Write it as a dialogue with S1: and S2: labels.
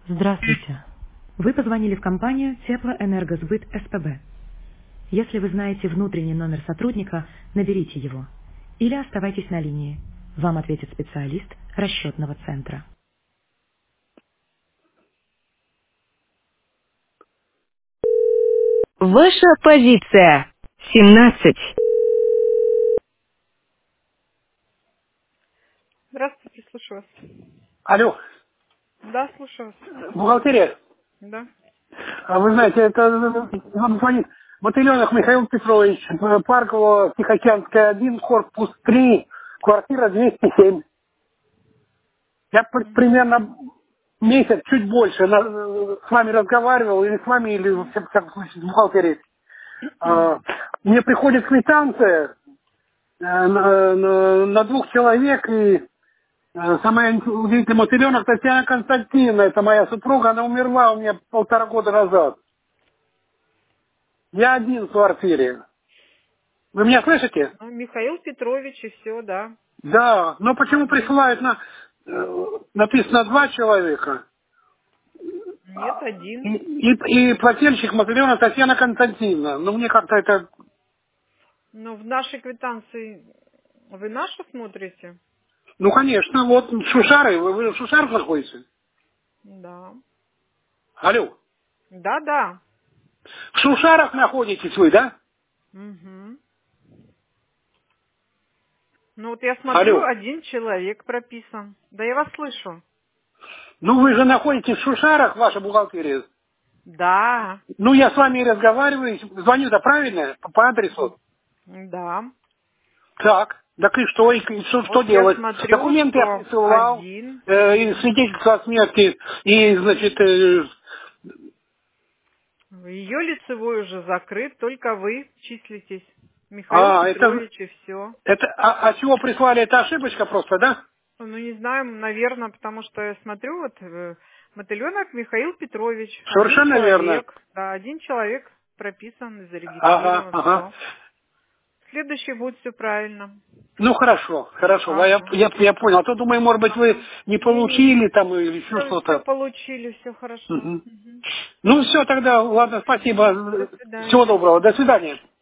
S1: Здравствуйте. Вы позвонили в компанию Теплоэнергосбыт СПБ. Если вы знаете внутренний номер сотрудника, наберите его. Или оставайтесь на линии. Вам ответит специалист расчетного центра.
S2: Ваша позиция. 17.
S3: Здравствуйте, слушаю вас.
S4: Алло,
S3: Да, слушаю вас.
S4: бухгалтерия.
S3: Да.
S4: А вы знаете, это вам звонит Мотыленок Михаил Петрович, Парково, Тихоокеанская 1, корпус 3, квартира 207. Я примерно месяц, чуть больше с вами разговаривал, или с вами, или в всяком случае с бухгалтерией. Мне приходит квитанция на 2 человек, и самая удивительная, Мотыленок Татьяна Константиновна, это моя супруга, она умерла у меня 1,5 года назад. Я один в квартире. Вы меня слышите?
S3: Ну, Михаил Петрович и все, да.
S4: Да, но почему присылают написано 2 человека,
S3: Нет, один.
S4: и плательщик Мотылена Татьяна Константиновна. Ну, мне как-то это...
S3: Но в нашей квитанции вы нашу смотрите?
S4: Ну, конечно, вот Шушары, вы в Шушарах находитесь?
S3: Да.
S4: Алло.
S3: Да, да.
S4: В Шушарах находитесь вы, да?
S3: Угу. Ну вот я смотрю,
S4: Алло.
S3: один человек прописан. Да я вас слышу.
S4: Ну, вы же находитесь в Шушарах, ваша бухгалтерия.
S3: Да.
S4: Ну, я с вами и разговариваю, звоню-то правильно, по адресу.
S3: Да.
S4: Так и что, что
S3: Вот я
S4: делать?
S3: смотрю,
S4: Документы я
S3: что
S4: присылал,
S3: один.
S4: и свидетельство о смерти, и, значит,
S3: Ее лицевой уже закрыт, только вы числитесь. Михаил Петрович и все.
S4: чего прислали, это ошибочка просто, да?
S3: Ну, не знаю, наверное, потому что я смотрю, вот Мотыленок Михаил Петрович, один
S4: Совершенно верно.
S3: человек. Да, один человек прописан,
S4: Ага,
S3: зарегистрирован,
S4: ага.
S3: все. Следующий будет все правильно.
S4: Ну, хорошо,
S3: Ага.
S4: я понял. А то, думаю, может быть, вы не
S3: Не-не,
S4: получили там или еще
S3: все
S4: что-то.
S3: получили, все хорошо.
S4: Мгм.
S3: Мгм.
S4: Ну, все, тогда, ладно,
S3: Мгм.
S4: спасибо.
S3: До
S4: Всего
S3: свидания.
S4: доброго. До свидания.